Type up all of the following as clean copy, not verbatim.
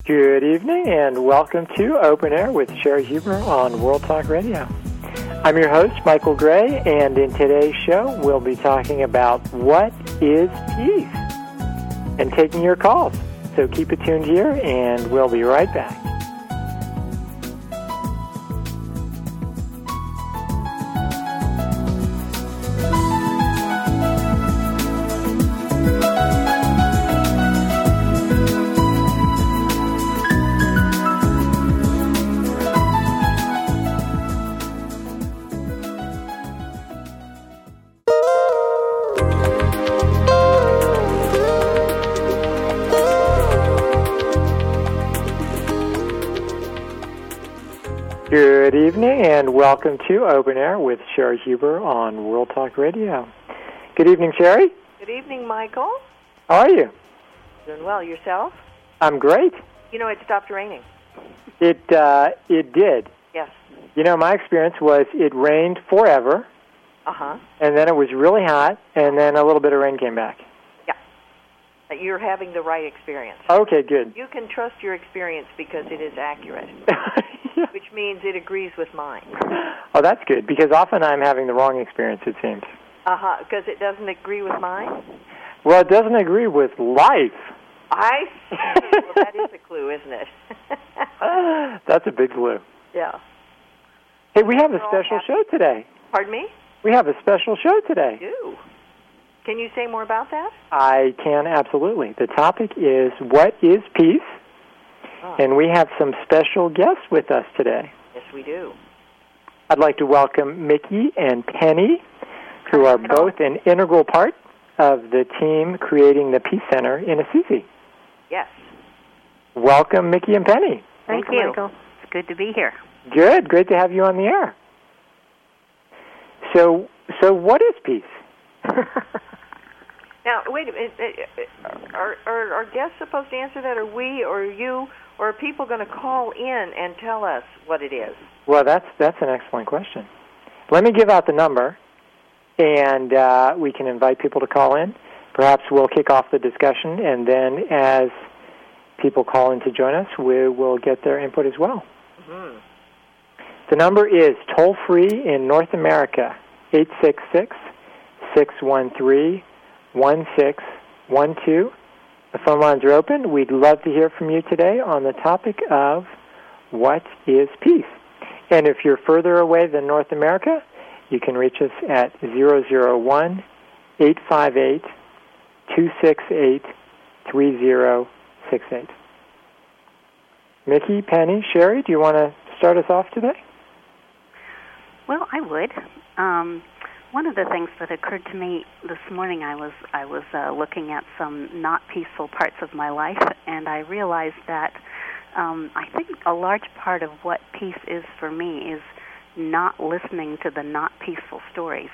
Good evening and welcome to Open Air with Sherry Huber on World Talk Radio. I'm your host, Michael Gray, and in today's show we'll be talking about what is peace and taking your calls. So keep it tuned here and we'll be right back. Good evening and welcome to Open Air with Sherry Huber on World Talk Radio. Good evening, Sherry. Good evening, Michael. How are you? Doing well. Yourself? I'm great. You know, it stopped raining. It did. Yes. You know, my experience was it rained forever, and then it was really hot, and then a little bit of rain came back. Yeah. You're having the right experience. Okay, good. You can trust your experience because it is accurate, which means it agrees with mine. Oh, that's good, because often I'm having the wrong experience, it seems. Because it doesn't agree with mine? Well, it doesn't agree with life. I see. Well, that is a clue, isn't it? That's a big clue. Yeah. Hey, we have a special show today. Pardon me? We have a special show today. You do. Can you say more about that? I can, absolutely. The topic is, what is peace? And we have some special guests with us today. Yes, we do. I'd like to welcome Mickey and Penny, who are both an integral part of the team creating the Peace Center in Assisi. Yes. Welcome, Mickey and Penny. Thank you, Michael. It's good to be here. Good. Great to have you on the air. So what is peace? Now, wait a minute. Are guests supposed to answer that, or we, or you, or are people going to call in and tell us what it is? Well, that's an excellent question. Let me give out the number, and we can invite people to call in. Perhaps we'll kick off the discussion, and then as people call in to join us, we will get their input as well. Mm-hmm. The number is toll-free in North America, 866-613-1612. The phone lines are open. We'd love to hear from you today on the topic of what is peace. And if you're further away than North America, you can reach us at 001-858-268-3068. Mickey, Penny, Sherry, do you want to start us off today? Well, I would. One of the things that occurred to me this morning, I was looking at some not peaceful parts of my life, and I realized that I think a large part of what peace is for me is not listening to the not peaceful stories.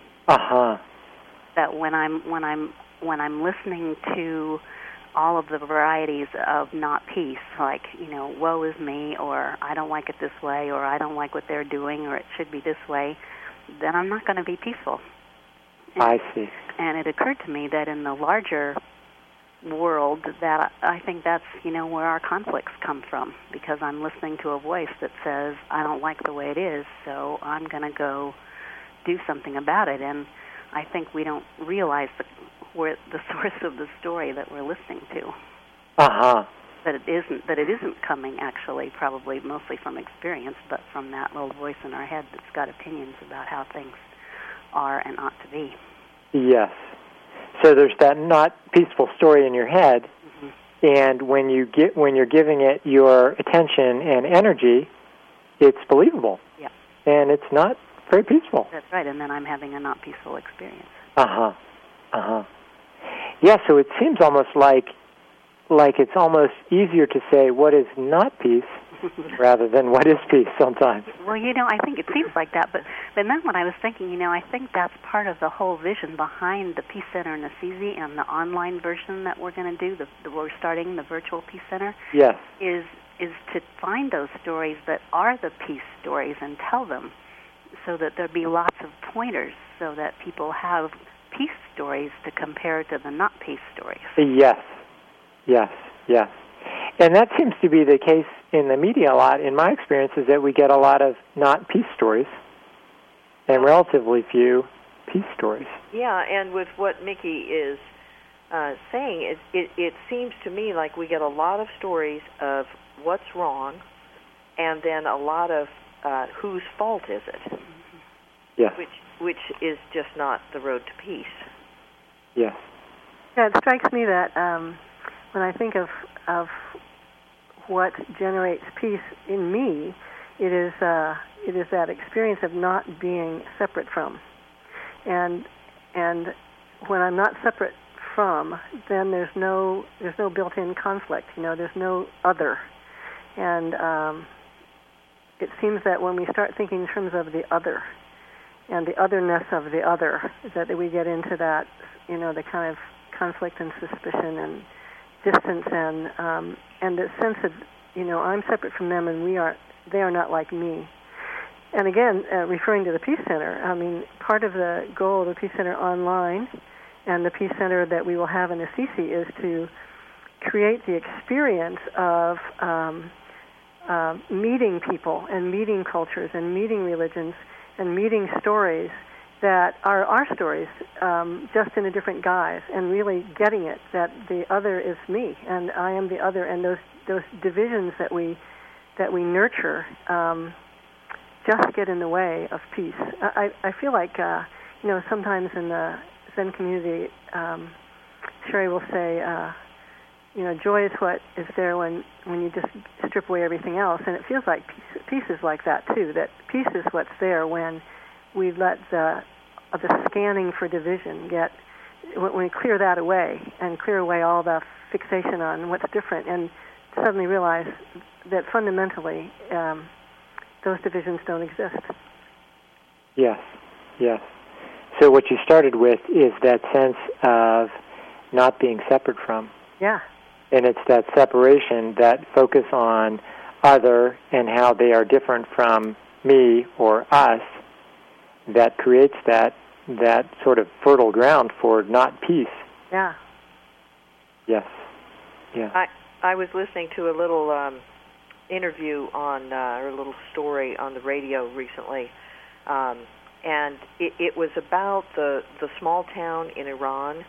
That when I'm listening to all of the varieties of not peace, like, you know, woe is me, or I don't like it this way, or I don't like what they're doing, or it should be this way, then I'm not going to be peaceful. I see. And it occurred to me that in the larger world, that I think that's, you know, where our conflicts come from, because I'm listening to a voice that says, I don't like the way it is, so I'm going to go do something about it. And I think we don't realize where the source of the story that we're listening to. That it isn't coming actually probably mostly from experience, but from that little voice in our head that's got opinions about how things are and ought to be. Yes. So there's that not peaceful story in your head, and when you're giving it your attention and energy, it's believable. Yeah. And it's not very peaceful. That's right, and then I'm having a not peaceful experience. Yeah, so it seems almost like it's almost easier to say what is not peace rather than what is peace sometimes. Well, you know, I think it seems like that, but then when I was thinking, you know, I think that's part of the whole vision behind the Peace Center in Assisi and the online version that we're going to do, we're starting the virtual Peace Center. Yes. Is to find those stories that are the peace stories and tell them, so that there'll be lots of pointers so that people have peace stories to compare to the not peace stories. Yes. And that seems to be the case in the media a lot. In my experience, is that we get a lot of not peace stories and relatively few peace stories. Yeah, and with what Mickey is saying, it seems to me like we get a lot of stories of what's wrong, and then a lot of whose fault is it? Yes. Which is just not the road to peace. Yes. Yeah, it strikes me that when I think of what generates peace in me, it is that experience of not being separate from, and when I'm not separate from, then there's no built-in conflict. There's no other, and it seems that when we start thinking in terms of the other and the otherness of the other, that we get into that, the kind of conflict and suspicion and distance and the sense that I'm separate from them and they are not like me. And again, referring to the Peace Center, I mean, part of the goal of the Peace Center online and the Peace Center that we will have in Assisi is to create the experience of meeting people and meeting cultures and meeting religions and meeting stories that are our stories, just in a different guise, and really getting it that the other is me and I am the other, and those divisions that we nurture just get in the way of peace. I feel like sometimes in the Zen community, Sherry will say, joy is what is there when you just strip away everything else, and it feels like peace is like that too. That peace is what's there when we let the scanning for division when we clear that away and clear away all the fixation on what's different, and suddenly realize that fundamentally those divisions don't exist. Yes, yes. So what you started with is that sense of not being separate from. Yeah. And it's that separation, that focus on other and how they are different from me or us, that creates that sort of fertile ground for not peace. Yeah. Yes. Yeah. I was listening to a little interview or a little story on the radio recently, and it was about the small town in Iran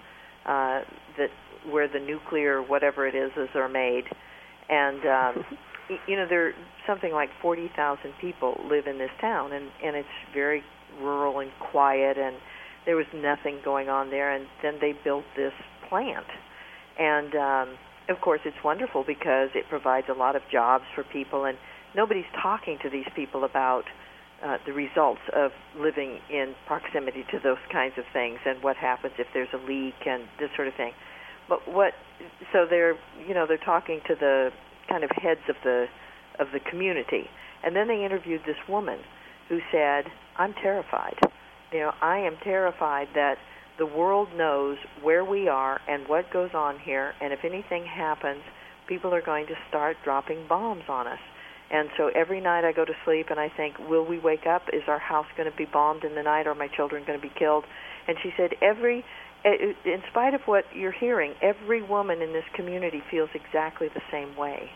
where the nuclear whatever it is are made, and there something like 40,000 people live in this town, and it's very rural and quiet, and there was nothing going on there, and then they built this plant, and of course it's wonderful because it provides a lot of jobs for people, and nobody's talking to these people about the results of living in proximity to those kinds of things and what happens if there's a leak and this sort of thing. But so they're talking to the kind of heads of the community, and then they interviewed this woman who said, I'm terrified. I am terrified that the world knows where we are and what goes on here, and if anything happens, people are going to start dropping bombs on us. And so every night I go to sleep and I think, will we wake up? Is our house going to be bombed in the night? Are my children going to be killed? And she said, in spite of what you're hearing, every woman in this community feels exactly the same way.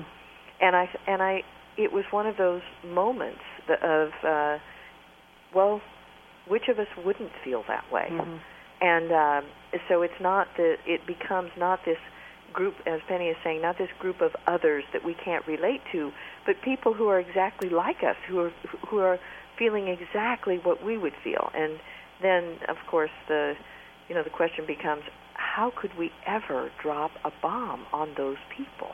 And it was one of those moments of, which of us wouldn't feel that way? Mm-hmm. And so it becomes not this group, as Penny is saying, not this group of others that we can't relate to, but people who are exactly like us, who are feeling exactly what we would feel. And then, of course, the question becomes, how could we ever drop a bomb on those people?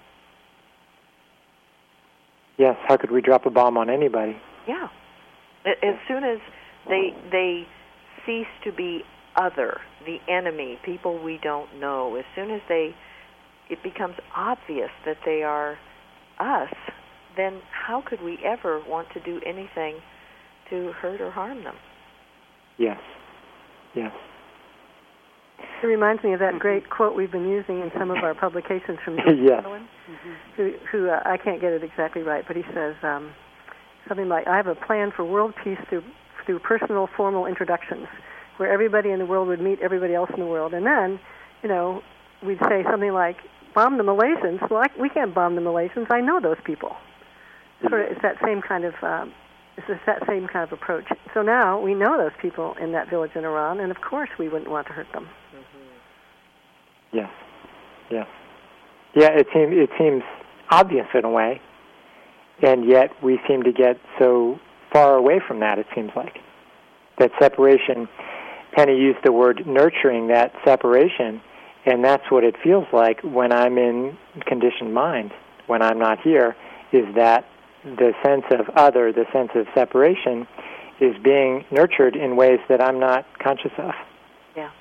Yes, how could we drop a bomb on anybody? Yeah. As soon as they cease to be other, the enemy, people we don't know, as soon as it becomes obvious that they are us, then how could we ever want to do anything to hurt or harm them? Yes. Yes. It reminds me of that great quote we've been using in some of our publications from George Carlin, who I can't get it exactly right, but he says something like, I have a plan for world peace through personal, formal introductions, where everybody in the world would meet everybody else in the world. And then, we'd say something like, bomb the Malaysians. Well, we can't bomb the Malaysians. I know those people. It's that same kind of approach. So now we know those people in that village in Iran, and of course we wouldn't want to hurt them. Mm-hmm. Yes. Yes. Yeah. It seems obvious in a way, and yet we seem to get so far away from that. It seems like that separation. Penny used the word nurturing that separation, and that's what it feels like when I'm in conditioned mind, when I'm not here, is that the sense of other, the sense of separation, is being nurtured in ways that I'm not conscious of. Yeah.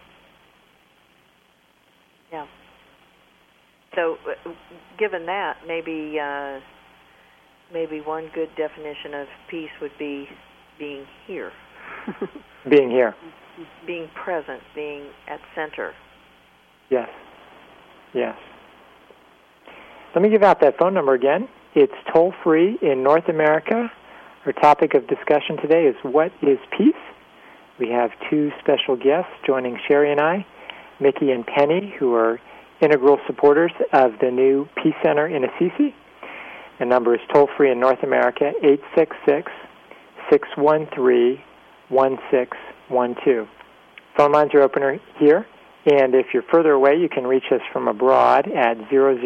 Yeah. So, given that, maybe one good definition of peace would be being here. Being here. Being present, being at center. Yes. Yes. Let me give out that phone number again. It's toll-free in North America. Our topic of discussion today is what is peace? We have two special guests joining Sherry and I, Mickey and Penny, who are integral supporters of the new Peace Center in Assisi. The number is toll-free in North America, 866-613-1612. Phone lines are open here, and if you're further away, you can reach us from abroad at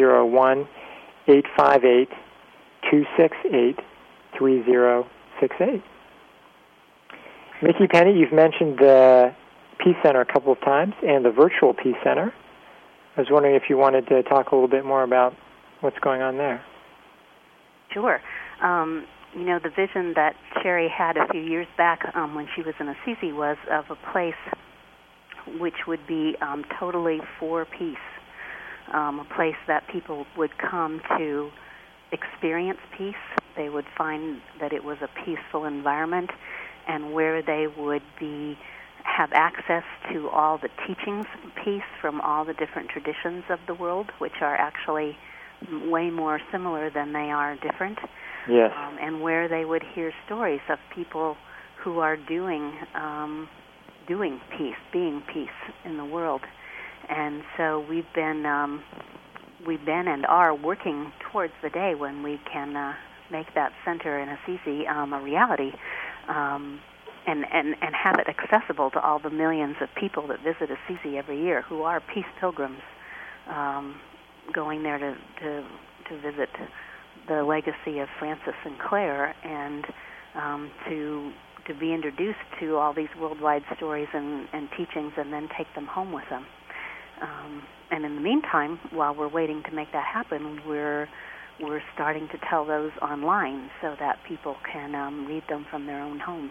001-858-268-3068. Mickey, Penny, you've mentioned the Peace Center a couple of times and the virtual Peace Center. I was wondering if you wanted to talk a little bit more about what's going on there. Sure. The vision that Sherry had a few years back when she was in Assisi was of a place which would be totally for peace, a place that people would come to experience peace. They would find that it was a peaceful environment, and where they would have access to all the teachings of peace from all the different traditions of the world, which are actually way more similar than they are different. Yes. And where they would hear stories of people who are doing peace, being peace in the world. And so we've been and are working towards the day when we can make that center in Assisi a reality, and have it accessible to all the millions of people that visit Assisi every year who are peace pilgrims, going there to visit the legacy of Francis and Clare, and to be introduced to all these worldwide stories and teachings, and then take them home with them. And in the meantime, while we're waiting to make that happen, we're starting to tell those online so that people can read them from their own homes.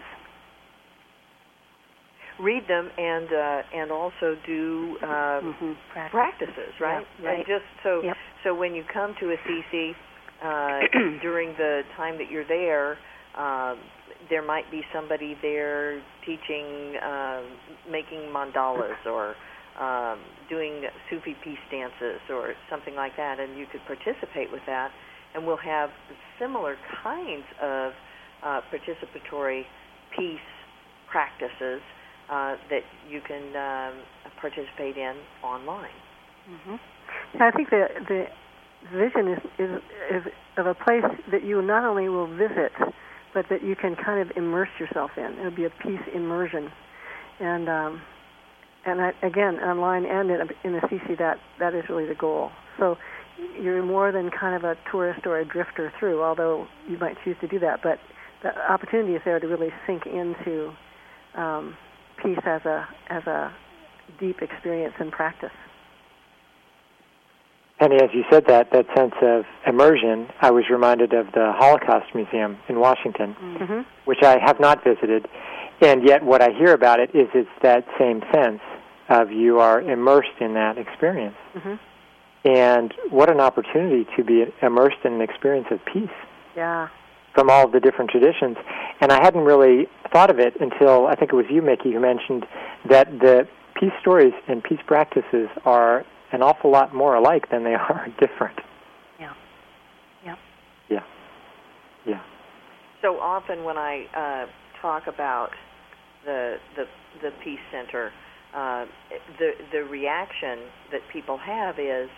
Read them and also do practices, right? Yeah, right. And just so when you come to Assisi during the time that you're there, there might be somebody there teaching, making mandalas or doing Sufi peace dances or something like that, and you could participate with that. And we'll have similar kinds of participatory peace practices that you can participate in online. Mm-hmm. I think the vision is of a place that you not only will visit, but that you can kind of immerse yourself in. It'll be a peace immersion, and again, online and in Assisi, that is really the goal. So you're more than kind of a tourist or a drifter through, although you might choose to do that. But the opportunity is there to really sink into peace as a deep experience and practice. Penny, as you said that sense of immersion, I was reminded of the Holocaust Museum in Washington, mm-hmm. which I have not visited, and yet what I hear about it is it's that same sense of you are immersed in that experience. Mm-hmm. And what an opportunity to be immersed in an experience of peace. Yeah. From all of the different traditions. And I hadn't really thought of it until I think it was you, Mickey, who mentioned that the peace stories and peace practices are an awful lot more alike than they are different. Yeah. Yeah. Yeah. Yeah. So often when I talk about the Peace Center, the reaction that people have is,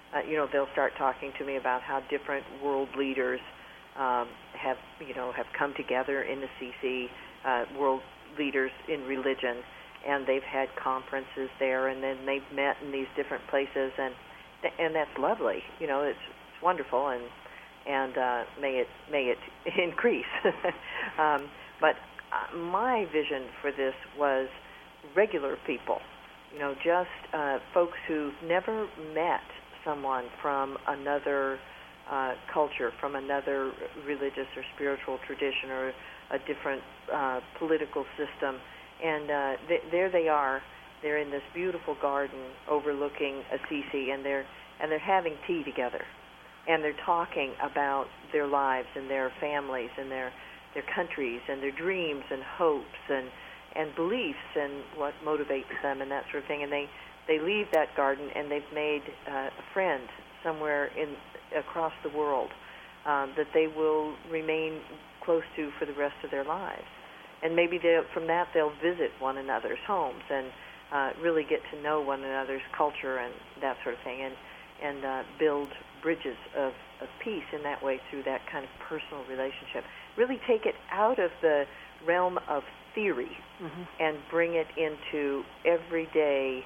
they'll start talking to me about how different world leaders have come together in the CC, world leaders in religion, and they've had conferences there, and then they've met in these different places, and that's lovely. It's wonderful, and may it increase. But my vision for this was regular people, just folks who've never met someone from another culture, from another religious or spiritual tradition or a different political system. And there they are. They're in this beautiful garden overlooking Assisi, and they're having tea together, and they're talking about their lives and their families and their countries and their dreams and hopes and beliefs and what motivates them and that sort of thing. And they leave that garden, and they've made a friend somewhere across the world that they will remain close to for the rest of their lives. And maybe from that they'll visit one another's homes and really get to know one another's culture and that sort of thing, and build bridges of peace in that way through that kind of personal relationship. Really take it out of the realm of theory and bring it into everyday.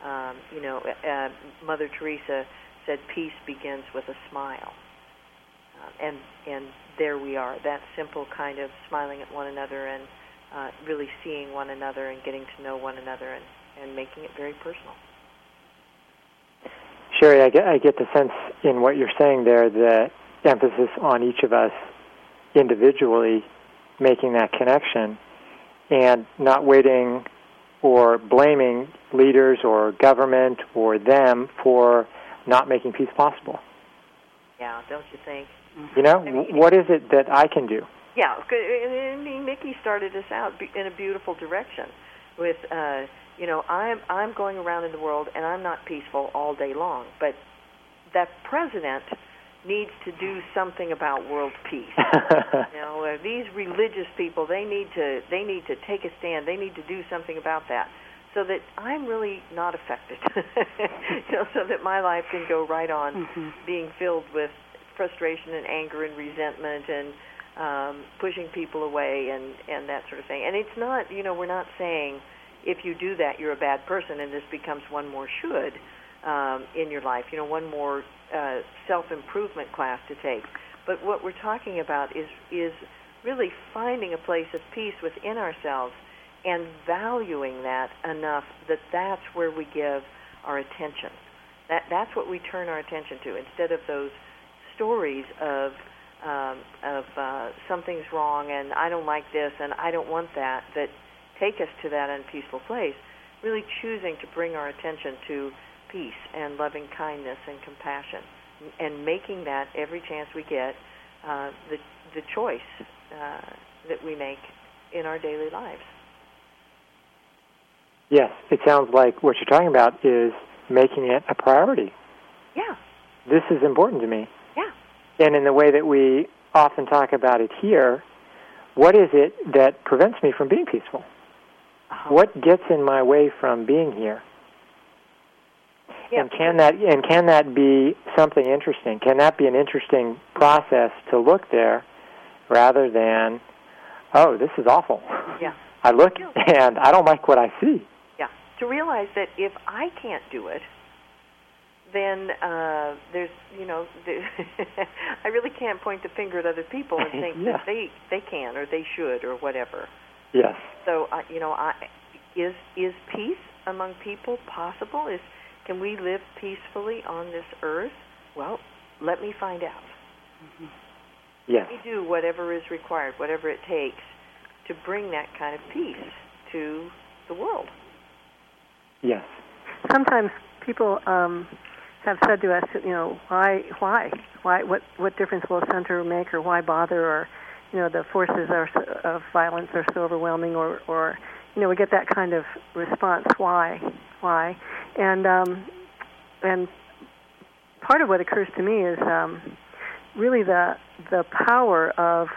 Mother Teresa said peace begins with a smile, and there we are. That simple kind of smiling at one another and really seeing one another and getting to know one another and making it very personal. Sherry, I get the sense in what you're saying there, the emphasis on each of us individually making that connection and not waiting or blaming leaders or government or them for not making peace possible. Yeah, don't you think? What is it that I can do? Yeah, I mean, Mickey started us out in a beautiful direction with, I'm going around in the world and I'm not peaceful all day long, but that president needs to do something about world peace. These religious people, they need to take a stand. They need to do something about that, so that I'm really not affected. So that my life can go right on being filled with frustration and anger and resentment and pushing people away and that sort of thing. And it's not, we're not saying if you do that you're a bad person and this becomes one more should in your life, one more self-improvement class to take. But what we're talking about is really finding a place of peace within ourselves and valuing that enough that that's where we give our attention. That's what we turn our attention to, instead of those stories of something's wrong and I don't like this and I don't want that take us to that unpeaceful place. Really choosing to bring our attention to peace and loving kindness and compassion, and making that every chance we get the choice that we make in our daily lives. Yes, it sounds like what you're talking about is making it a priority. Yeah. This is important to me. Yeah. And in the way that we often talk about it here, what is it that prevents me from being peaceful? What gets in my way from being here? Yeah. And can that be something interesting? Can that be an interesting process to look there rather than, oh, this is awful. Yeah. I look and I don't like what I see. Yeah. To realize that if I can't do it, then there's, I really can't point the finger at other people and think that they can or they should or whatever. Yes. So, is peace among people possible? Can we live peacefully on this earth? Well, let me find out. Yes. Let me do whatever is required, whatever it takes to bring that kind of peace to the world. Yes. Sometimes people have said to us, why, what difference will a center make, or why bother, or, the forces of violence are so overwhelming, or we get that kind of response, why, and part of what occurs to me is really the power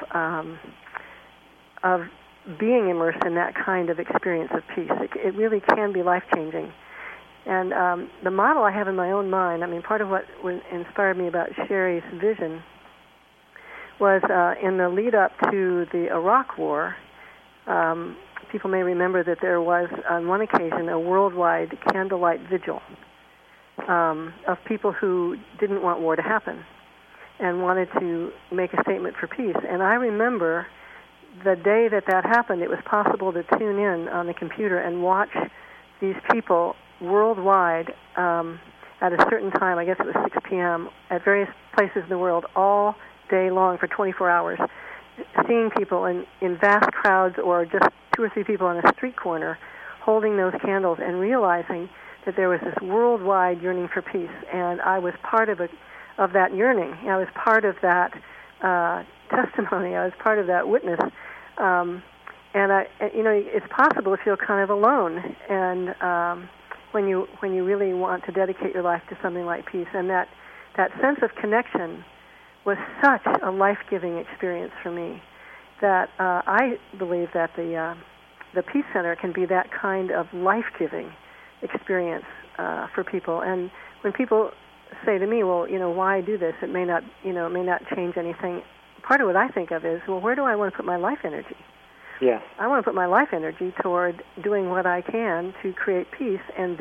of being immersed in that kind of experience of peace. It really can be life-changing. And the model I have in my own mind, I mean, part of what inspired me about Sherry's vision was in the lead up to the Iraq War. People may remember that there was, on one occasion, a worldwide candlelight vigil of people who didn't want war to happen and wanted to make a statement for peace. And I remember the day that happened, it was possible to tune in on the computer and watch these people worldwide at a certain time, I guess it was 6 p.m., at various places in the world all day long for 24 hours, seeing people in vast crowds or just 2 or 3 people on a street corner holding those candles and realizing that there was this worldwide yearning for peace. And I was part of that yearning. I was part of that testimony. I was part of that witness. And it's possible to feel kind of alone, and when you really want to dedicate your life to something like peace, and that sense of connection was such a life-giving experience for me that I believe that the Peace Center can be that kind of life-giving experience for people. And when people say to me, well, why do this? It may not change anything. Part of what I think of is, well, where do I want to put my life energy? Yes. I want to put my life energy toward doing what I can to create peace and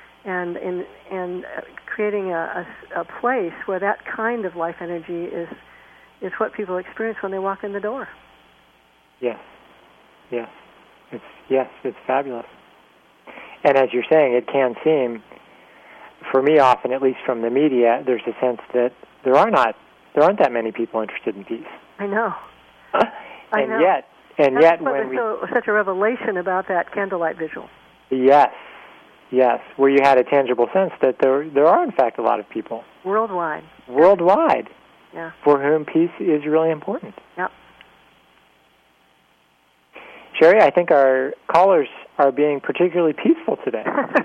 creating a place where that kind of life energy is what people experience when they walk in the door. Yes. It's fabulous. And as you're saying, it can seem, for me often, at least from the media, there's a sense that there aren't that many people interested in peace. I know. And yet, when such a revelation about that candlelight visual. Yes, where you had a tangible sense that there are in fact a lot of people worldwide, yeah, for whom peace is really important. Yep. Sherry, I think our callers are being particularly peaceful today.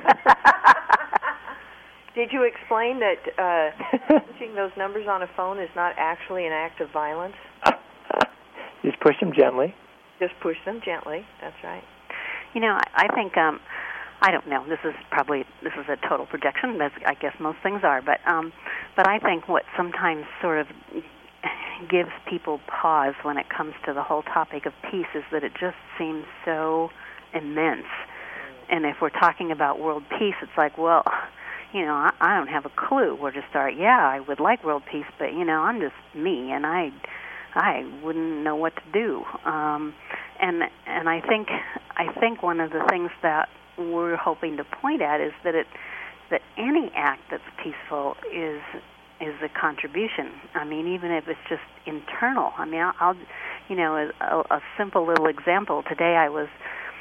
Did you explain that punching those numbers on a phone is not actually an act of violence? Just push them gently. Just push them gently. That's right. I think I don't know. This is a total projection, as I guess most things are. But I think what sometimes sort of gives people pause when it comes to the whole topic of peace is that it just seems so immense. And if we're talking about world peace, it's like, well, I don't have a clue where to start. Yeah, I would like world peace, but I'm just me, and I wouldn't know what to do. And I think one of the things that we're hoping to point at is that any act that's peaceful is a contribution. I mean, even if it's just internal. I mean, I'll a simple little example. Today I was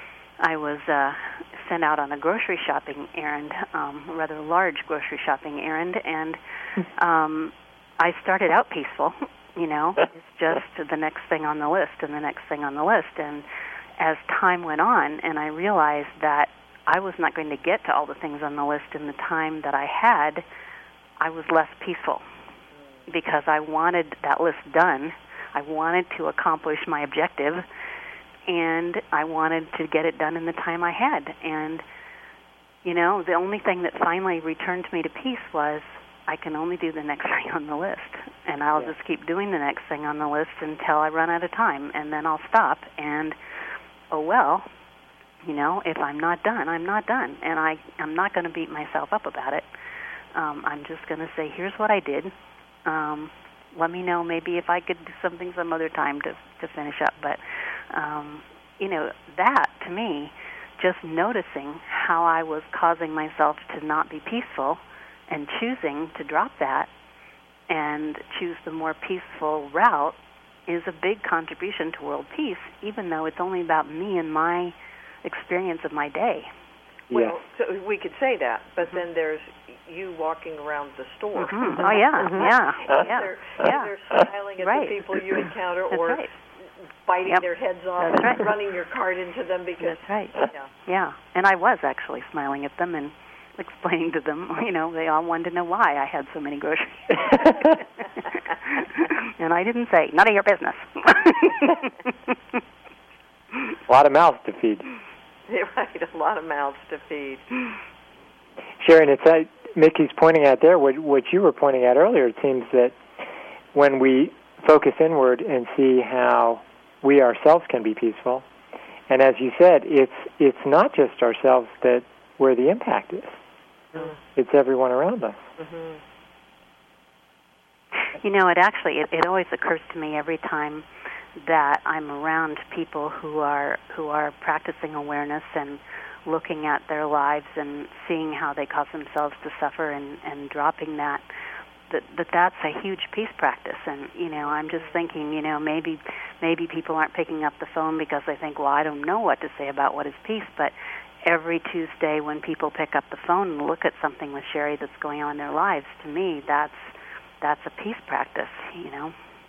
sent out on a grocery shopping errand, a rather large grocery shopping errand, and I started out peaceful. It's just the next thing on the list and the next thing on the list. And as time went on, and I realized that I was not going to get to all the things on the list in the time that I had, I was less peaceful because I wanted that list done. I wanted to accomplish my objective, and I wanted to get it done in the time I had. And, the only thing that finally returned me to peace was I can only do the next thing on the list, and I'll just keep doing the next thing on the list until I run out of time, and then I'll stop. And, if I'm not done, I'm not done, and I'm not going to beat myself up about it. I'm just going to say, here's what I did. Let me know maybe if I could do something some other time to finish up. But, that, to me, just noticing how I was causing myself to not be peaceful and choosing to drop that and choose the more peaceful route is a big contribution to world peace, even though it's only about me and my experience of my day. Well, so we could say that, but then there's you walking around the store. Mm-hmm. Oh, yeah. Either smiling at the people you encounter or biting their heads off and running your cart into them because... That's right. Yeah. And I was actually smiling at them and explaining to them, they all wanted to know why I had so many groceries. And I didn't say, none of your business. A lot of mouths to feed. Right, a lot of mouths to feed. Sharon, it's Mickey's pointing out there what you were pointing out earlier. It seems that when we focus inward and see how we ourselves can be peaceful, and as you said, it's not just ourselves that where the impact is. Mm-hmm. It's everyone around us. Mm-hmm. You know, it always occurs to me every time that I'm around people who are practicing awareness and looking at their lives and seeing how they cause themselves to suffer and dropping that's a huge peace practice. And, you know, I'm just thinking, you know, maybe people aren't picking up the phone because they think, well, I don't know what to say about what is peace. But every Tuesday when people pick up the phone and look at something with Sherry that's going on in their lives, to me, that's a peace practice, you know.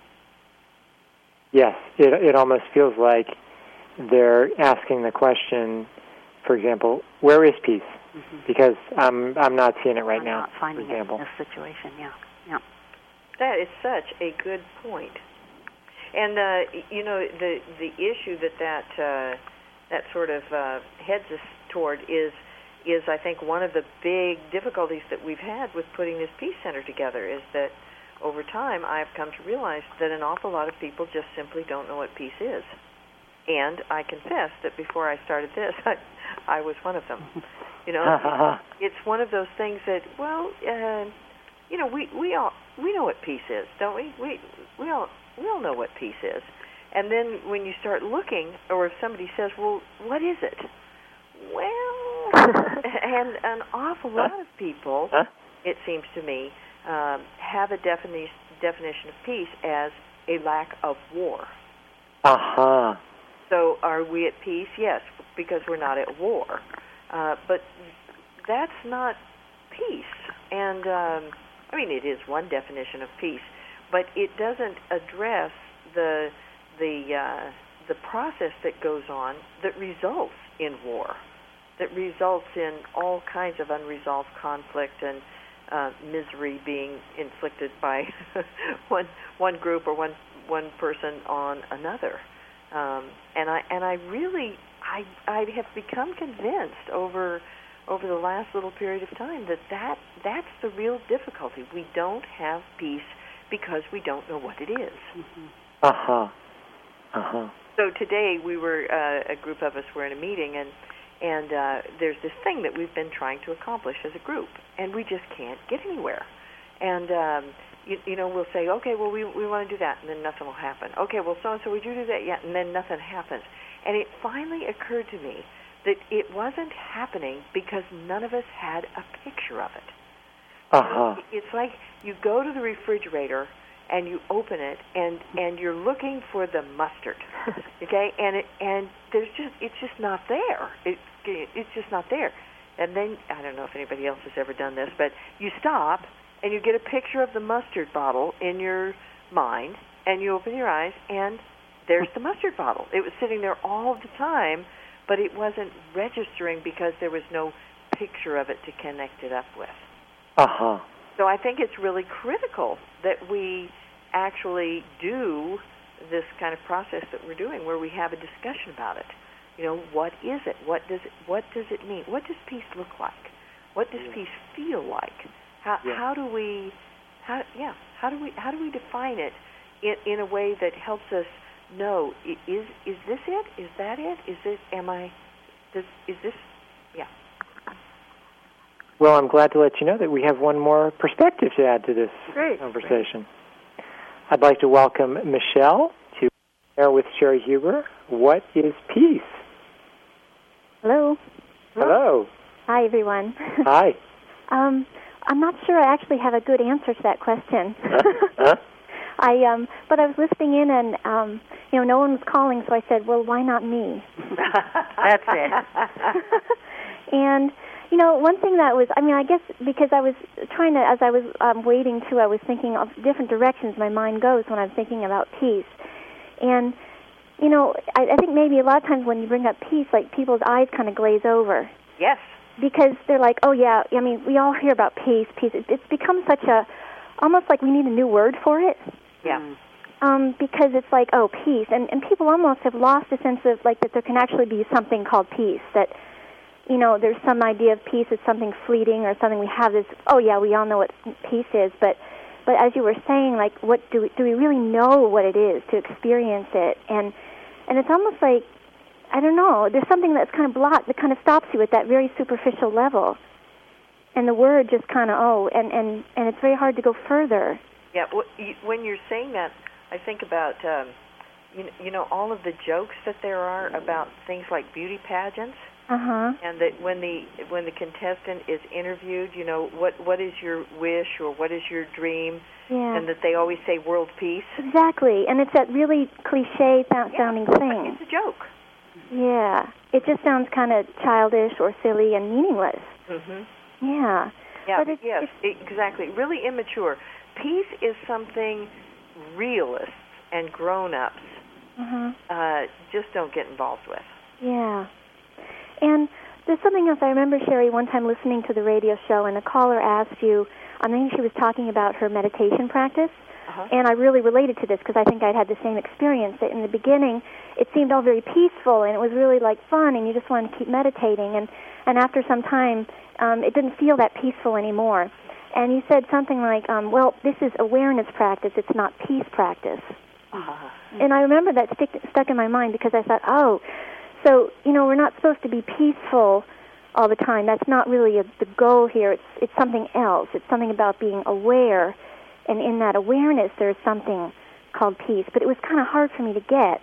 Yes, it almost feels like they're asking the question, for example, where is peace? Mm-hmm. Because I'm not seeing it right now. I'm not finding for example. it in this situation. Yeah. That is such a good point. And you know, the issue that sort of heads us toward is I think one of the big difficulties that we've had with putting this peace center together is that over time I've come to realize that an awful lot of people just simply don't know what peace is. And I confess that before I started this, I was one of them. You know, it's one of those things that, well, you know, we all know what peace is, don't we? We all know what peace is. And then when you start looking, or if somebody says, well, what is it? Well, and an awful lot of people, it seems to me, have a definition of peace as a lack of war. Uh-huh. So are we at peace? Yes, because we're not at war. But that's not peace. And, I mean, it is one definition of peace, but it doesn't address the process that goes on that results in war, that results in all kinds of unresolved conflict and misery being inflicted by one group or one person on another. And I really have become convinced over the last little period of time that's the real difficulty. We don't have peace because we don't know what it is. Mm-hmm. Uh-huh. Uh-huh. So today we were a group of us were in a meeting, and there's this thing that we've been trying to accomplish as a group, and we just can't get anywhere. And you know, we'll say, okay, well, we want to do that, and then nothing will happen. Okay, well, so-and-so, would you do that yet? And then nothing happens. And it finally occurred to me that it wasn't happening because none of us had a picture of it. Uh-huh. It's like you go to the refrigerator and you open it and you're looking for the mustard, okay? And it's just not there. It's just not there. And then I don't know if anybody else has ever done this, but you stop and you get a picture of the mustard bottle in your mind, and you open your eyes and there's the mustard bottle. It was sitting there all the time, but it wasn't registering because there was no picture of it to connect it up with. Uh-huh. So I think it's really critical that we actually do this kind of process that we're doing, where we have a discussion about it. You know, what is it? What does it mean? What does peace look like? What does peace feel like? How do we define it in a way that helps us know, is this it? Is that it? Is this, yeah. Well, I'm glad to let you know that we have one more perspective to add to this conversation. I'd like to welcome Michelle to Air with Sherry Huber. What is peace? Hello. Hello. Hi, everyone. Hi. I'm not sure I actually have a good answer to that question. But I was listening in, and no one was calling, so I said, well, why not me? That's it. And one thing that was, I guess because I was trying to, as I was waiting too, I was thinking of different directions my mind goes when I'm thinking about peace. And, I think maybe a lot of times when you bring up peace, like people's eyes kind of glaze over. Yes. Because they're like, oh, yeah, we all hear about peace. It's become such almost like we need a new word for it. Yeah. Because it's like, oh, peace. And people almost have lost a sense of, like, that there can actually be something called peace, that you know, there's some idea of peace as something fleeting or something we have this, oh yeah, we all know what peace is, but as you were saying, like, what do we really know what it is to experience it? And it's almost like, I don't know, there's something that's kind of blocked, that kind of stops you at that very superficial level. And the word just kind of, and it's very hard to go further. Yeah, when you're saying that, I think about, you know, all of the jokes that there are about things like beauty pageants. Uh-huh. And that when the contestant is interviewed, you know, what is your wish or what is your dream? Yeah. And that they always say world peace. Exactly. And it's that really cliche sounding thing. It's a joke. Yeah. It just sounds kind of childish or silly and meaningless. Mm-hmm. Yeah. Yeah, but yes, exactly. Really immature. Peace is something realists and grown-ups just don't get involved with. Yeah. And there's something else I remember, Sherry, one time listening to the radio show, and a caller asked you, I think she was talking about her meditation practice, and I really related to this because I think I'd had the same experience, that in the beginning it seemed all very peaceful, and it was really like fun, and you just wanted to keep meditating, and after some time it didn't feel that peaceful anymore. And you said something like, well, this is awareness practice, it's not peace practice. And I remember that stuck in my mind because I thought, oh, so, you know, we're not supposed to be peaceful all the time. That's not really the goal here. It's something else. It's something about being aware, and in that awareness there's something called peace. But it was kind of hard for me to get.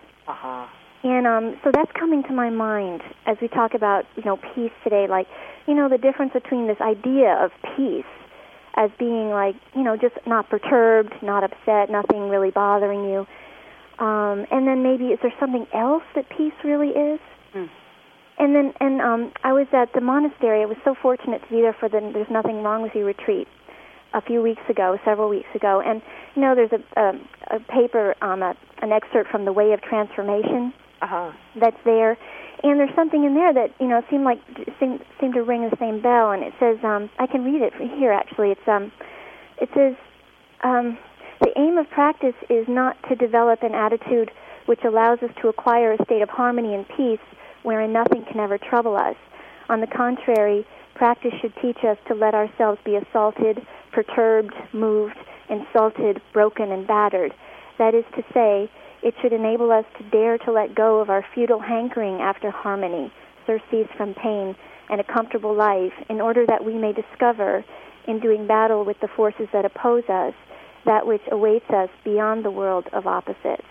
And so that's coming to my mind as we talk about, you know, peace today. Like, you know, the difference between this idea of peace as being like, you know, just not perturbed, not upset, nothing really bothering you. And then maybe is there something else that peace really is? And then, I was at the monastery. I was so fortunate to be there for the There's Nothing Wrong With You retreat several weeks ago. And, you know, there's a paper, an excerpt from The Way of Transformation that's there. And there's something in there that, you know, seemed to ring the same bell. And it says, I can read it here, actually. It says, the aim of practice is not to develop an attitude which allows us to acquire a state of harmony and peace wherein nothing can ever trouble us. On the contrary, practice should teach us to let ourselves be assaulted, perturbed, moved, insulted, broken, and battered. That is to say, it should enable us to dare to let go of our futile hankering after harmony, surcease from pain, and a comfortable life, in order that we may discover, in doing battle with the forces that oppose us, that which awaits us beyond the world of opposites.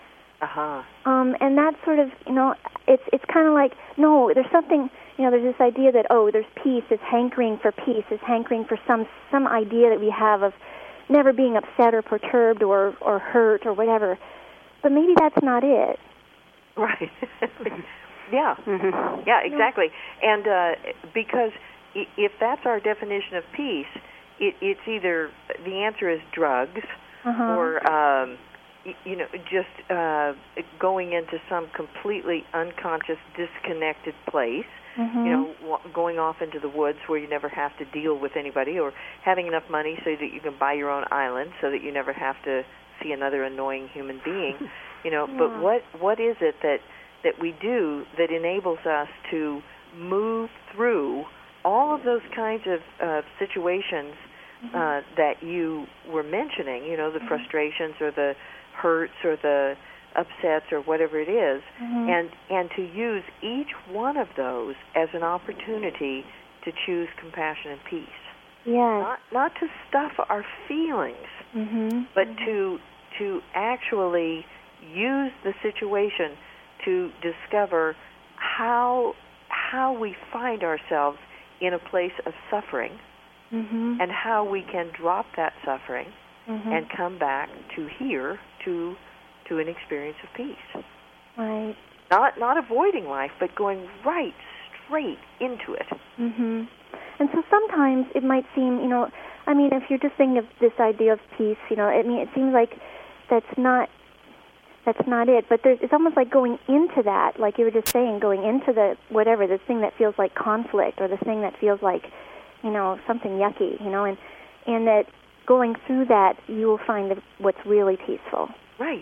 And that sort of, you know, it's kind of like, no, there's something, you know, there's this idea that, oh, there's peace, this hankering for peace, this hankering for some idea that we have of never being upset or perturbed or hurt or whatever. But maybe that's not it. Right. Yeah. Yeah, exactly. And because if that's our definition of peace, it's either the answer is drugs or you know, just going into some completely unconscious, disconnected place. You know, going off into the woods where you never have to deal with anybody, or having enough money so that you can buy your own island, so that you never have to see another annoying human being. You know, but what is it that we do that enables us to move through all of those kinds of situations that you were mentioning, you know, the frustrations or the hurts or the upsets or whatever it is, and to use each one of those as an opportunity to choose compassion and peace. Yes. Not to stuff our feelings, but to actually use the situation to discover how we find ourselves in a place of suffering, and how we can drop that suffering and come back to here to an experience of peace. Right. Not avoiding life, but going right straight into it. And so sometimes it might seem, you know, I mean, if you're just thinking of this idea of peace, you know, I mean, it seems like that's not it. But it's almost like going into that, like you were just saying, going into the whatever, the thing that feels like conflict, or the thing that feels like, you know, something yucky, you know, and that going through that, you will find what's really peaceful. Right.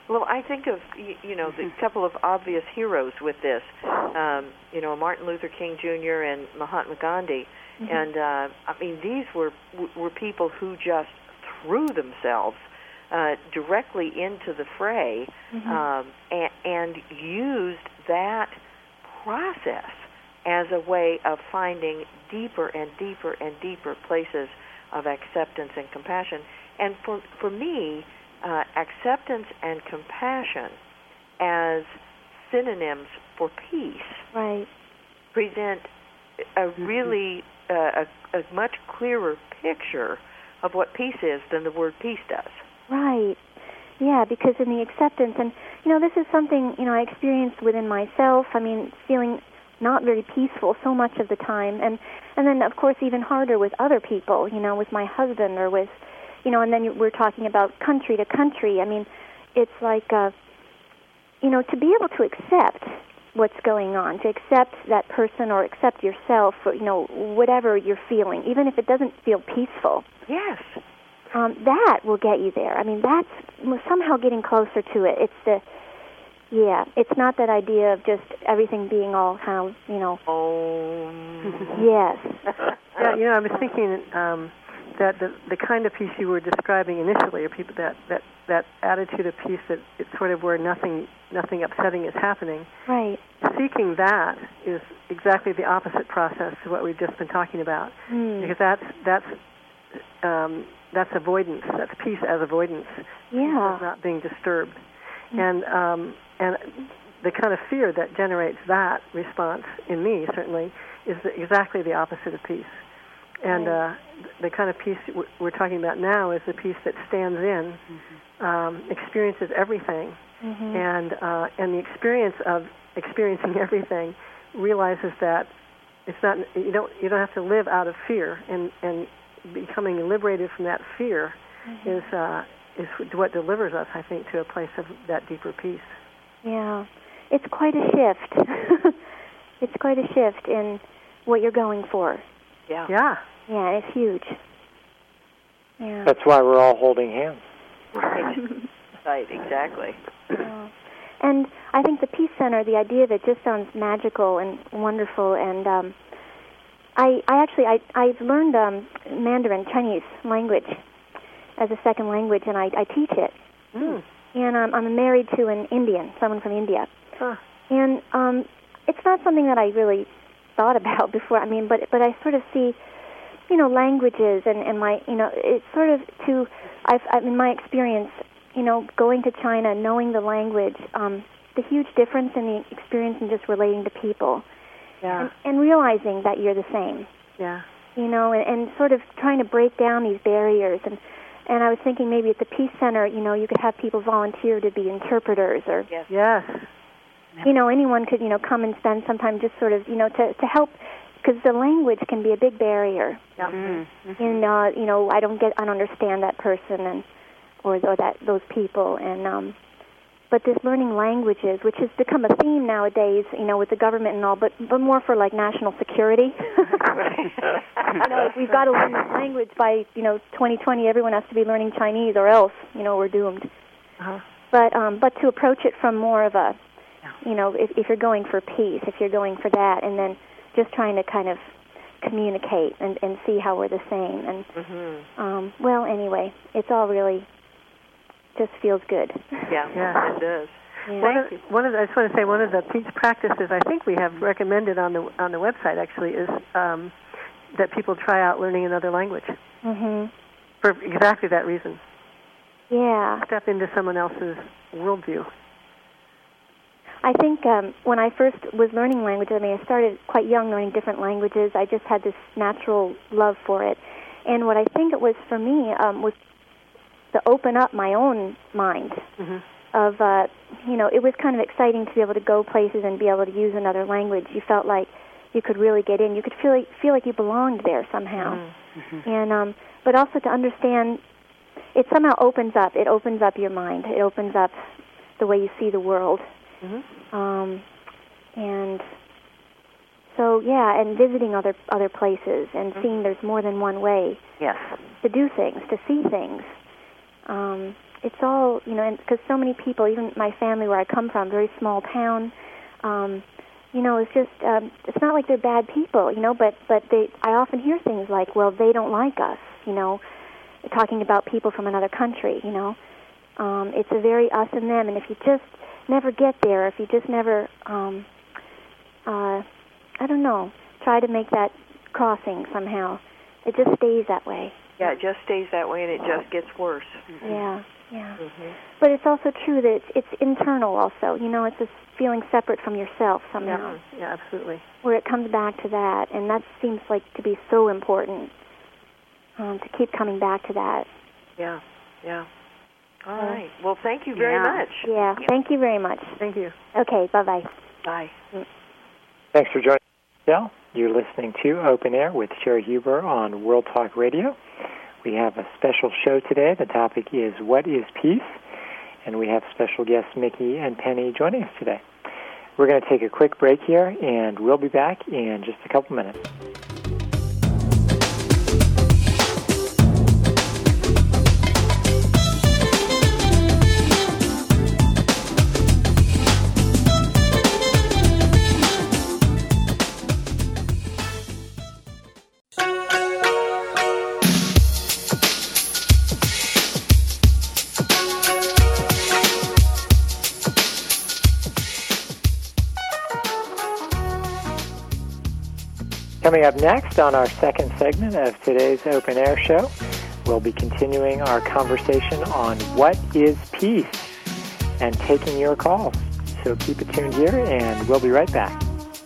Well, I think of, the couple of obvious heroes with this, Martin Luther King Jr. and Mahatma Gandhi. Mm-hmm. And, these were people who just threw themselves directly into the fray, mm-hmm. And used that process as a way of finding deeper and deeper and deeper places of acceptance and compassion. And for me, acceptance and compassion as synonyms for peace present a really a much clearer picture of what peace is than the word peace does. Right. Yeah, because in the acceptance, and this is something I experienced within myself. Feeling not very peaceful so much of the time, and then of course even harder with other people. With my husband or with. And then we're talking about country to country. It's like, to be able to accept what's going on, to accept that person or accept yourself, or, whatever you're feeling, even if it doesn't feel peaceful. Yes. That will get you there. That's somehow getting closer to it. It's not that idea of just everything being all kind of, Oh. Yes. Yeah, I was thinking, that the kind of peace you were describing initially, or people that attitude of peace that it's sort of where nothing upsetting is happening. Right. Seeking that is exactly the opposite process to what we've just been talking about, because that's avoidance. That's peace as avoidance. Yeah. Peace not being disturbed, and the kind of fear that generates that response in me certainly is exactly the opposite of peace. And the kind of peace we're talking about now is the peace that stands in, experiences everything, and the experience of experiencing everything realizes that it's not you don't have to live out of fear, and becoming liberated from that fear is what delivers us, I think, to a place of that deeper peace. Yeah, it's quite a shift. It's quite a shift in what you're going for. Yeah. Yeah. Yeah, it's huge. Yeah. That's why we're all holding hands. Right, exactly. Yeah. And I think the Peace Center, the idea of it just sounds magical and wonderful. And I've learned Mandarin, Chinese language, as a second language, and I teach it. Mm. And I'm married to an Indian, someone from India. Huh. And it's not something that I really thought about before. But I sort of see, languages and my, it's sort of I've in my experience, going to China, knowing the language, the huge difference in the experience in just relating to people. Yeah. And realizing that you're the same. Yeah. And sort of trying to break down these barriers. And I was thinking maybe at the Peace Center, you could have people volunteer to be interpreters or... Yes. Anyone could, come and spend some time just sort of, to help, because the language can be a big barrier. Yeah. Mm-hmm. And, I don't understand that person or those people. And, but this learning languages, which has become a theme nowadays, with the government and all, but more for like national security. We've got to learn this language by, 2020, everyone has to be learning Chinese or else, we're doomed. Uh-huh. But to approach it from more of a, if you're going for peace, if you're going for that, and then just trying to kind of communicate and see how we're the same. And, well, anyway, it's all really just feels good. Yeah. It does. Yeah. I just want to say one of the peace practices I think we have recommended on the website actually is that people try out learning another language for exactly that reason. Yeah. Step into someone else's worldview. I think when I first was learning languages, I started quite young learning different languages. I just had this natural love for it. And what I think it was for me was to open up my own mind of, it was kind of exciting to be able to go places and be able to use another language. You felt like you could really get in. You could feel like you belonged there somehow. And but also to understand, it somehow opens up. It opens up your mind. It opens up the way you see the world. And so, yeah, and visiting other places and seeing there's more than one way to do things, to see things. it's all, because so many people, even my family where I come from, very small town, it's just, it's not like they're bad people, but I often hear things like, well, they don't like us, talking about people from another country, it's a very us and them, and if you just never get there, if you just never, I don't know, try to make that crossing somehow, it just stays that way. Yeah, it just stays that way, and it just gets worse. Yeah. But it's also true that it's internal also. It's a feeling separate from yourself somehow. Yeah, absolutely. Where it comes back to that, and that seems like to be so important, to keep coming back to that. Yeah. All right. Well, thank you very much. Yeah, thank you very much. Thank you. Okay, bye-bye. Bye. Thanks for joining us, Michelle. You're listening to Open Air with Sherry Huber on World Talk Radio. We have a special show today. The topic is What is Peace? And we have special guests Mickey and Penny joining us today. We're going to take a quick break here, and we'll be back in just a couple minutes. Coming up next on our second segment of today's Open Air show, we'll be continuing our conversation on what is peace and taking your calls. So keep it tuned here, and we'll be right back.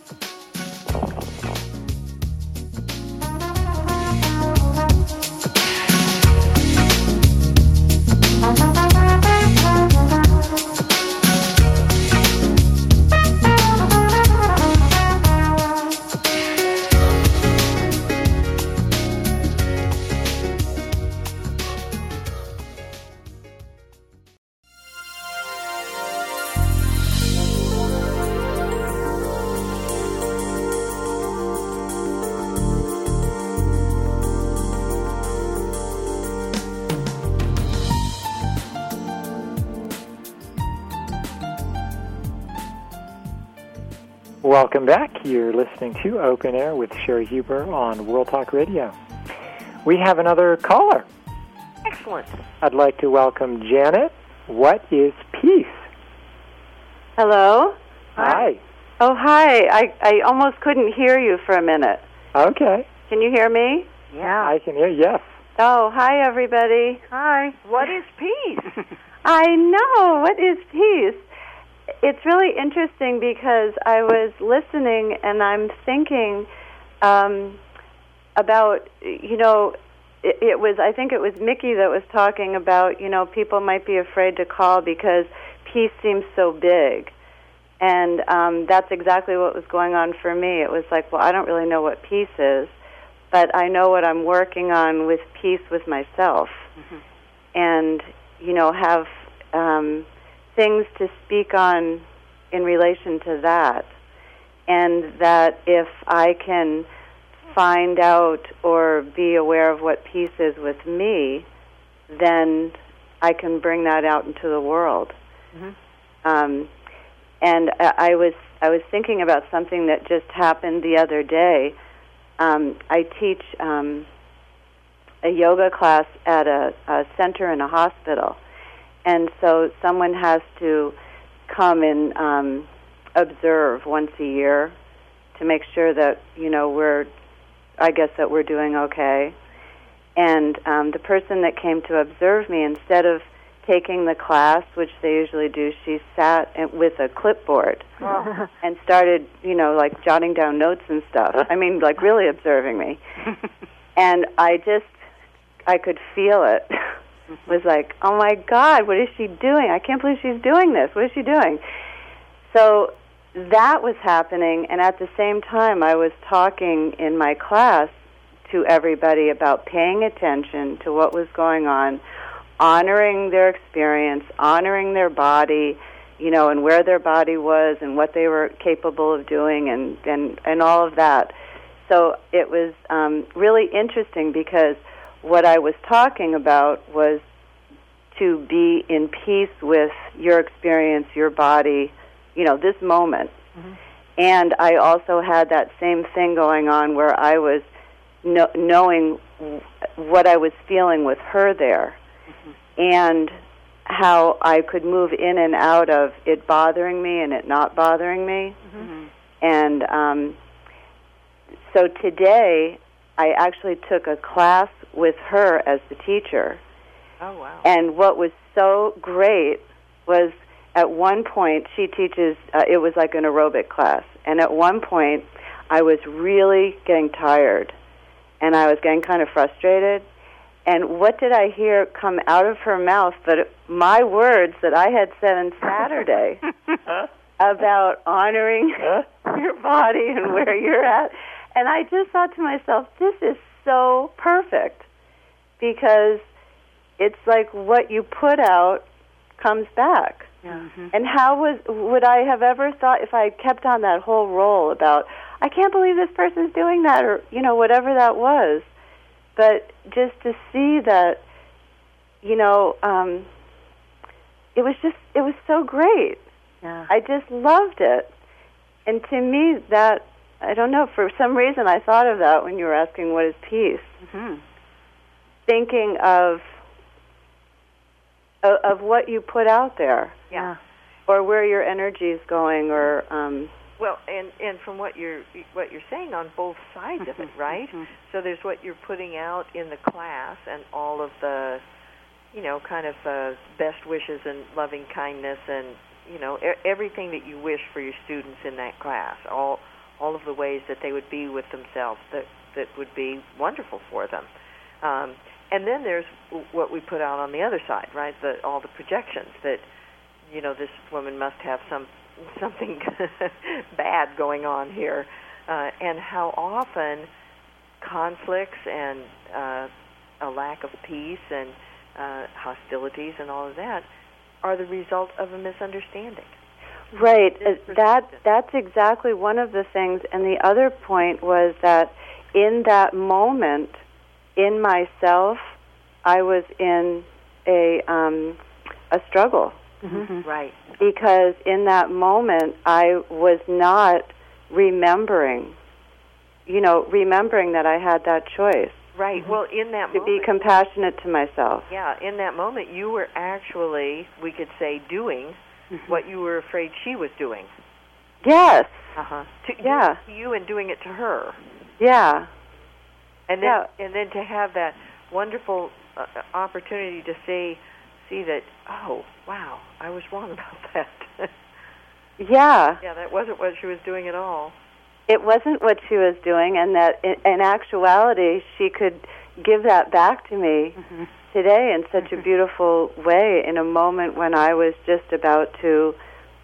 Welcome back. You're listening to Open Air with Sherry Huber on World Talk Radio. We have another caller. Excellent. I'd like to welcome Janet. What is peace? Hello? Hi. Oh, hi. I almost couldn't hear you for a minute. Okay. Can you hear me? Yeah. I can hear you, yes. Oh, hi, everybody. Hi. What is peace? I know. What is peace? It's really interesting because I was listening and I'm thinking about, I think it was Mickey that was talking about, people might be afraid to call because peace seems so big. And that's exactly what was going on for me. It was like, well, I don't really know what peace is, but I know what I'm working on with peace with myself. Mm-hmm. And, have things to speak on in relation to that. And that if I can find out or be aware of what peace is with me, then I can bring that out into the world. Mm-hmm. And I was thinking about something that just happened the other day. I teach a yoga class at a center in a hospital, and so someone has to come and observe once a year to make sure that we're doing okay. And the person that came to observe me, instead of taking the class, which they usually do, she sat with a clipboard and started, like jotting down notes and stuff. I mean, like really observing me. And I could feel it. Was like, oh my God, what is she doing? I can't believe she's doing this. What is she doing? So that was happening, and at the same time I was talking in my class to everybody about paying attention to what was going on, honoring their experience, honoring their body, and where their body was and what they were capable of doing and all of that. So it was really interesting because what I was talking about was to be in peace with your experience, your body, this moment. Mm-hmm. And I also had that same thing going on where I was knowing what I was feeling with her there, and how I could move in and out of it bothering me and it not bothering me. Mm-hmm. And so today I actually took a class with her as the teacher. Oh, wow. And what was so great was at one point she teaches, it was like an aerobic class, and at one point I was really getting tired and I was getting kind of frustrated. And what did I hear come out of her mouth but my words that I had said on Saturday about honoring your body and where you're at? And I just thought to myself, this is so perfect, because it's like what you put out comes back. Mm-hmm. And how would I have ever thought, if I had kept on that whole role about, I can't believe this person's doing that, or, whatever that was. But just to see that, it was so great. Yeah. I just loved it. And to me, that, I don't know, for some reason I thought of that when you were asking what is peace. Mm-hmm. Thinking of what you put out there. Yeah. Or where your energy is going, or well, and from what you're saying on both sides of it, right? Mm-hmm. So there's what you're putting out in the class and all of the, kind of best wishes and loving kindness and everything that you wish for your students in that class. All of the ways that they would be with themselves that would be wonderful for them. And then there's what we put out on the other side, right? All the projections that, this woman must have something bad going on here, and how often conflicts and a lack of peace and hostilities and all of that are the result of a misunderstanding. Right. That's exactly one of the things. And the other point was that in that moment, in myself, I was in a struggle. Mm-hmm. Right. Because in that moment, I was not remembering that I had that choice. Right. Well, in that moment, to be compassionate to myself. Yeah, in that moment, you were actually, we could say, doing what you were afraid she was doing. Yes. Uh-huh. Yeah. To you and doing it to her. Yeah. And then to have that wonderful opportunity to see that, oh, wow, I was wrong about that. Yeah. Yeah, that wasn't what she was doing at all. It wasn't what she was doing, and that in actuality, she could give that back to me today in such a beautiful way, in a moment when I was just about to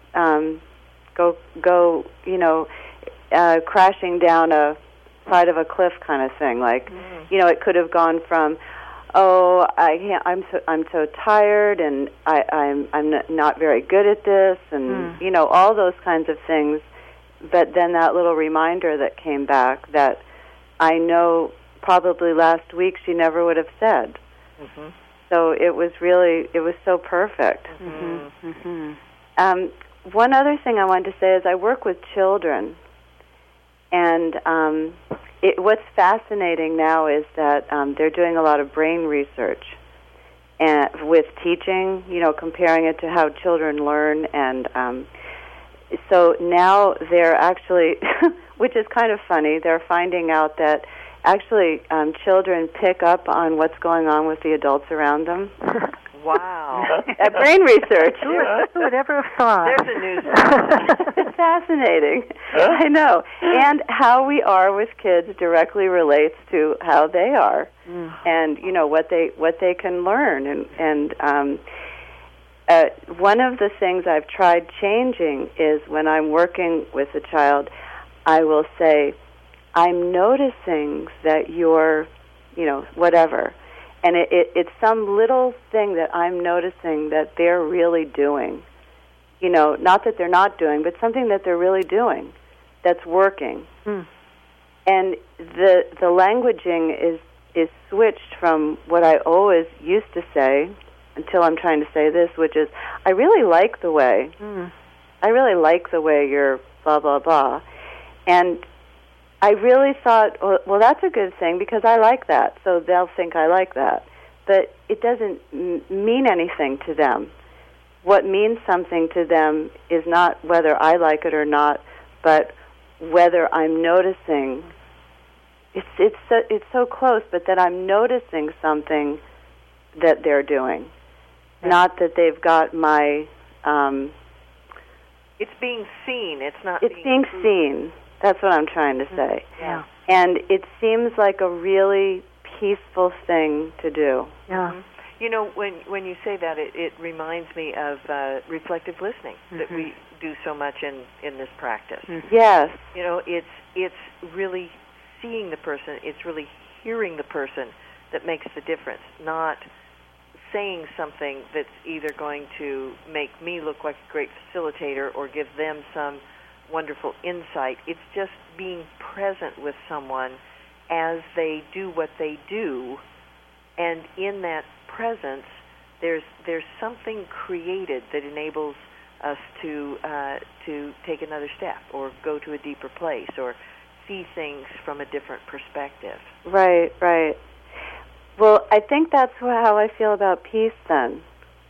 go, crashing down a side of a cliff kind of thing. Like, it could have gone from, oh, I'm so tired, and I'm not very good at this, and all those kinds of things. But then that little reminder that came back that I know probably last week she never would have said. Mm-hmm. So it was so perfect. Mm-hmm. Mm-hmm. One other thing I wanted to say is I work with children, and what's fascinating now is that they're doing a lot of brain research and with teaching, comparing it to how children learn, and so now they're actually, which is kind of funny, they're finding out that actually children pick up on what's going on with the adults around them. Wow. Brain research. Who would ever have thought? There's a news. It's fascinating. I know. And how we are with kids directly relates to how they are, and what they can learn. And one of the things I've tried changing is when I'm working with a child, I will say, I'm noticing that you're, whatever. And it's some little thing that I'm noticing that they're really doing. Not that they're not doing, but something that they're really doing that's working. And the languaging is switched from what I always used to say, until I'm trying to say this, which is, I really like the way you're blah, blah, blah. And I really thought, well, that's a good thing because I like that, so they'll think I like that. But it doesn't mean anything to them. What means something to them is not whether I like it or not, but whether I'm noticing. It's so close, but that I'm noticing something that they're doing, not that they've got my. It's being seen. It's not. It's being seen. That's what I'm trying to say. Yeah. And it seems like a really peaceful thing to do. Yeah. Mm-hmm. You know, when you say that, it reminds me of reflective listening that we do so much in this practice. Yes. You know, it's really seeing the person, it's really hearing the person that makes the difference, not saying something that's either going to make me look like a great facilitator or give them some wonderful insight. It's just being present with someone as they do what they do, and in that presence, there's something created that enables us to take another step or go to a deeper place or see things from a different perspective. Right, right. Well, I think that's how I feel about peace then.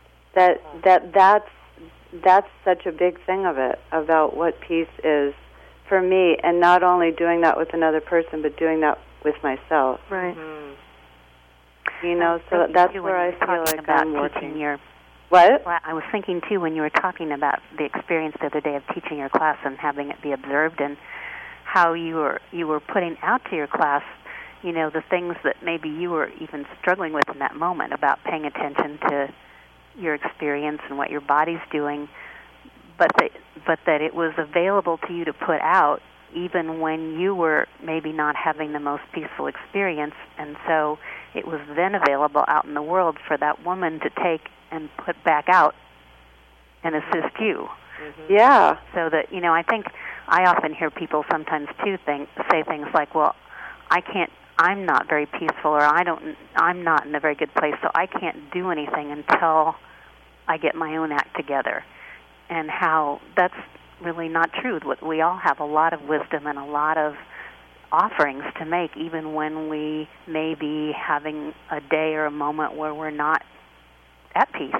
That's such a big thing of it, about what peace is for me, and not only doing that with another person, but doing that with myself. Right. Mm-hmm. You know, so that's where I feel like I'm working. What? Well, I was thinking, too, when you were talking about the experience the other day of teaching your class and having it be observed, and how you were putting out to your class, you know, the things that maybe you were even struggling with in that moment about paying attention to your experience and what your body's doing, but that it was available to you to put out even when you were maybe not having the most peaceful experience, and so it was then available out in the world for that woman to take and put back out and assist you. Mm-hmm. Yeah. So that, you know, I think I often hear people sometimes too say things like, well, I'm not very peaceful, or I'm not in a very good place, so I can't do anything until I get my own act together. And how that's really not true. We all have a lot of wisdom and a lot of offerings to make, even when we may be having a day or a moment where we're not at peace.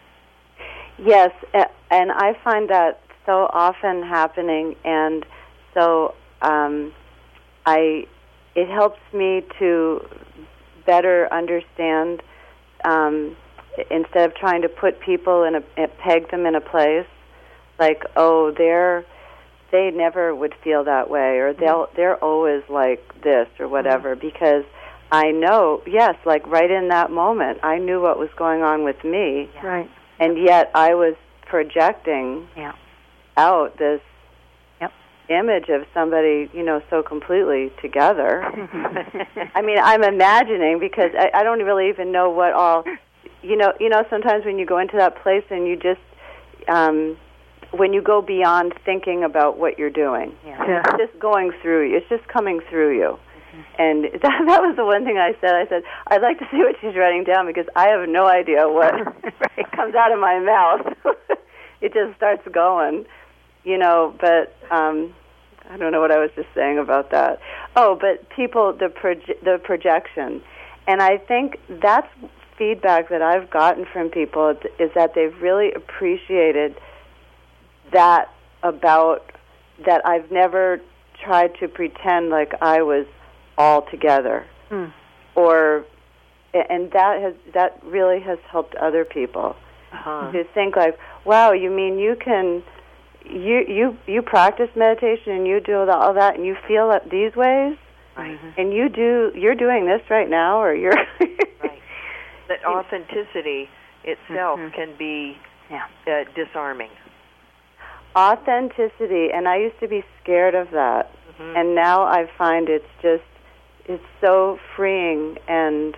Yes, and I find that so often happening, and so it helps me to better understand, instead of trying to put people peg them in a place, like, oh, they never would feel that way, or they're always like this, or whatever, because I know, yes, like right in that moment, I knew what was going on with me, Right. and yet I was projecting out this image of somebody, you know, so completely together. I mean, I'm imagining, because I don't really even know what all, you know, sometimes when you go into that place and you just, when you go beyond thinking about what you're doing, it's just going through you. It's just coming through you. And that was the one thing I said. I said, I'd like to see what she's writing down, because I have no idea what comes out of my mouth. It just starts going, you know, but I don't know what I was just saying about that. Oh, but people, the projection. And I think that's feedback that I've gotten from people, is that they've really appreciated that, about that I've never tried to pretend like I was all together, or, and that really has helped other people to think like, wow, you mean you can, you practice meditation and you do all that and you feel these ways, and you're doing this right now, or you're right. That authenticity itself can be disarming. Authenticity, and I used to be scared of that, and now I find it's so freeing and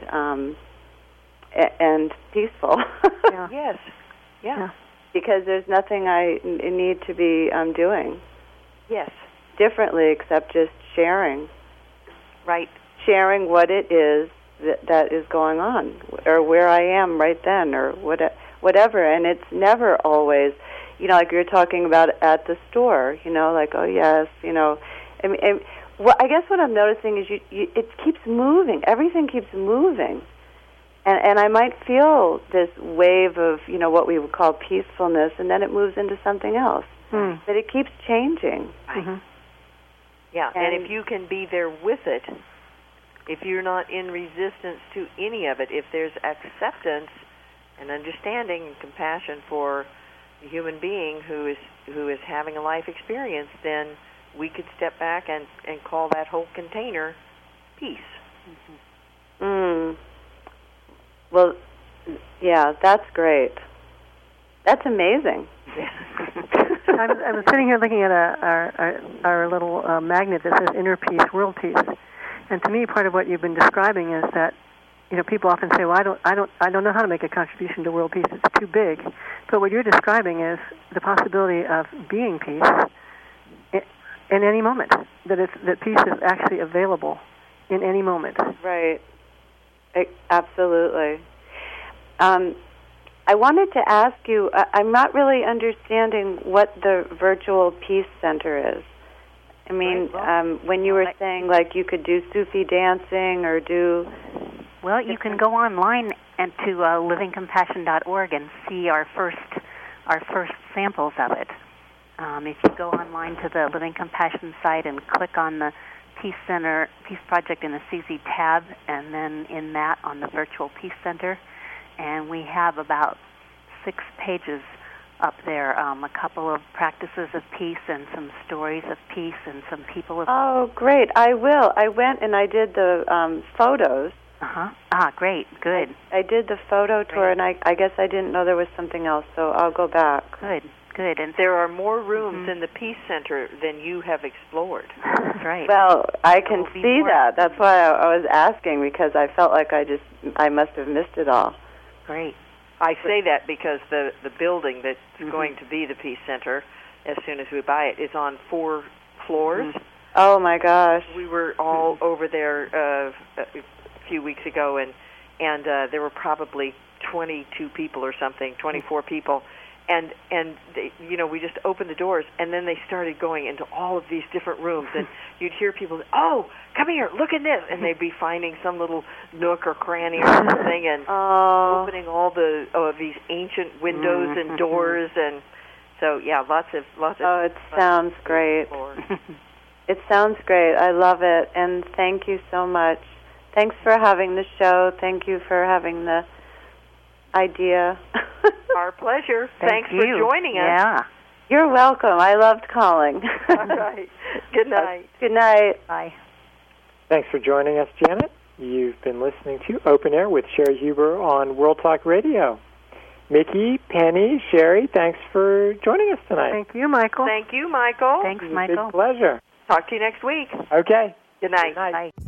peaceful. Yes, yeah. Because there's nothing I need to be doing. Yes. Differently, except just sharing. Right. Sharing what it is that is going on, or where I am right then, or whatever. And it's never always, like you're talking about at the store, like, oh yes, I mean, I guess what I'm noticing is it keeps moving. Everything keeps moving. And I might feel this wave of, what we would call peacefulness, and then it moves into something else. But it keeps changing. Mm-hmm. Yeah, and if you can be there with it, if you're not in resistance to any of it, if there's acceptance and understanding and compassion for the human being who is having a life experience, then we could step back and call that whole container peace. Mm-hmm. Well, yeah, that's great. That's amazing. I was sitting here looking at our little magnet that says Inner Peace, World Peace, and to me, part of what you've been describing is that people often say, "Well, I don't know how to make a contribution to world peace; it's too big." But what you're describing is the possibility of being peace in any moment. That peace is actually available in any moment. Right. Absolutely. I wanted to ask you, I'm not really understanding what the Virtual Peace Center is. I mean, when you were saying, like, you could do Sufi dancing or do... Well, you can go online and to livingcompassion.org and see our first samples of it. If you go online to the Living Compassion site and click on the Peace Center, Peace Project in the CZ tab, and then in that on the Virtual Peace Center, and we have about 6 pages up there, a couple of practices of peace and some stories of peace and some people of... Oh, great. I will. I went and I did the photos. Uh-huh. Ah, great. Good. I did the photo tour, and I guess I didn't know there was something else, so I'll go back. Good. Good. And there are more rooms in the Peace Center than you have explored. That's right. Well, I can see that. That's why I was asking, because I felt like I must have missed it all. Great. I say that because the building that's going to be the Peace Center, as soon as we buy it, is on 4 floors. Oh, my gosh. We were all over there a few weeks ago, and there were probably 22 people or something, 24 people. And they, we just opened the doors, and then they started going into all of these different rooms, and you'd hear people say, "Oh, come here, look at this," and they'd be finding some little nook or cranny or something, and opening all these ancient windows and doors, and so lots of. Oh, it sounds great. It sounds great. I love it, and thank you so much. Thanks for having the show. Thank you for having the idea. Our pleasure. Thanks for joining us. Yeah. You're welcome. I loved calling. All right. Good night. Good night. Bye. Thanks for joining us, Janet. You've been listening to Open Air with Sherry Huber on World Talk Radio. Mickey, Penny, Sherry, thanks for joining us tonight. Thank you, Michael. Thank you, Michael. Thanks, It was Michael. a big pleasure. Talk to you next week. Okay. Good night. Good night. Bye.